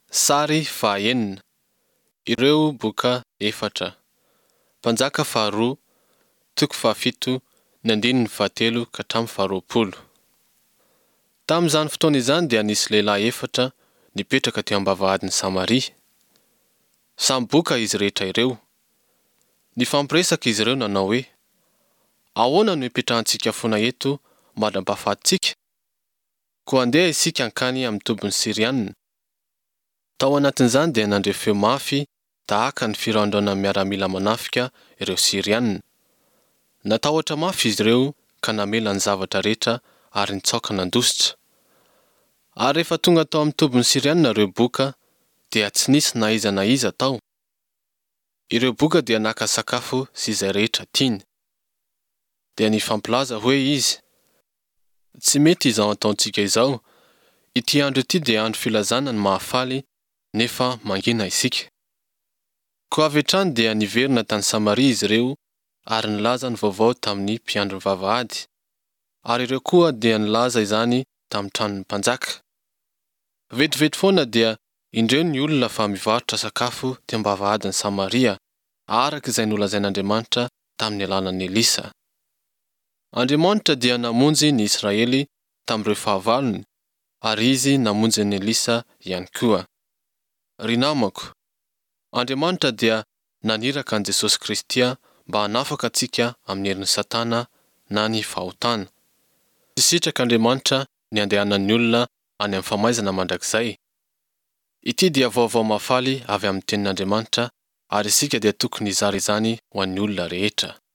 Sary fahaenina. Ireo boka efatra. Mpanjaka faharoa, toko fahafito, ny andininy fahatelo ka hatramin'ny faharoapolo. Tamin'izany fotoana izany dia nisy lehilahy efatra nipetraka teo am-bavahadin'i Samaria. Samy boka izy rehetra ireo. Nifampiresaka izy ireo nanao hoe: ahoana no hipetrahantsika foana eto mba hampahafaty? Koa andeha isika hankany amin'ny tobin'ny Siriana. Tao anatin'izany dia nandre feo mafy tahaka ny firaondrana miaramila manafika ireo Siriana. Natahotra mafy izy ireo ka namela ny zavatra rehetra ary nitsaoka nandositra. Ary rehefa tonga tao amin'ny tobin'ny Siriana ireo boka dia tsy nisy na iza tao. Ireo boka dia naka sakafo sy izay rehetra tiany. Dia nifampilaza hoe izy: tsy mety izao ataontsika izao. Ity andro ity dia andro filazana ny mahafaly, nefa mangina isika. Koa avy hatrany dia niverina tany Samaria izy ireo ary nilaza ny vaovao tamin'ny mpiandry vavahady. Ary ireo koa dia nilaza izany tamin'ny tranon'ny mpanjaka. Vetivety foana dia indreo ny olona fa mivarotra sakafo teo am-bavahadin'i Samaria araka izay nolazain'Andriamanitra tamin'ny alalan'i Elisa. Andriamanitra dia namonjy ny Israely tamin'ireo fahavalony ary izy namonjy ny Elisa ihany koa. Ry namako, Andriamanitra dia naniraka an'i Jesosy Kristy mba hanafaka antsika amin'ny herin'i Satana na ny fahotana. Tsy sitraka Andriamanitra ny andehanan'ny olona any amin'ny famaizana mandrakizay. Ity dia vaovao mahafaly avy amin'ny tenin'Andriamanitra ary isika dia tokony hizara izany ho an'ny olona rehetra.